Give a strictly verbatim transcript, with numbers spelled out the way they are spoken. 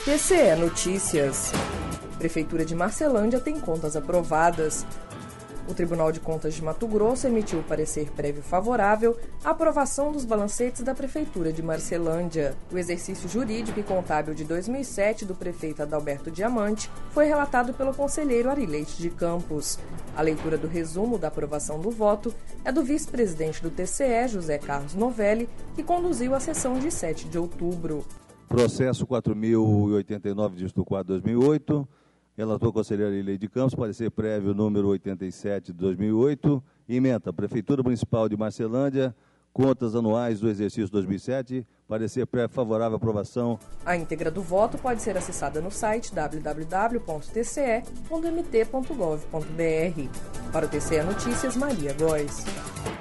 T C E Notícias. Prefeitura de Marcelândia tem contas aprovadas. O Tribunal de Contas de Mato Grosso emitiu parecer prévio favorável à aprovação dos balancetes da Prefeitura de Marcelândia. O exercício jurídico e contábil de dois mil e sete do prefeito Adalberto Diamante foi relatado pelo conselheiro Ari Leite de Campos. A leitura do resumo da aprovação do voto é do vice-presidente do T C E, José Carlos Novelli, que conduziu a sessão de sete de outubro. Processo quatro mil e oitenta e nove, dígito quatro, dois mil e oito. Relator conselheiro Ari Leite de Campos, parecer prévio número oitenta e sete de dois mil e oito. Ementa, Prefeitura Municipal de Marcelândia, contas anuais do exercício dois mil e sete, parecer prévio favorável à aprovação. A íntegra do voto pode ser acessada no site w w w ponto t c e ponto m t ponto gov ponto b r. Para o T C E Notícias, Maria Góes.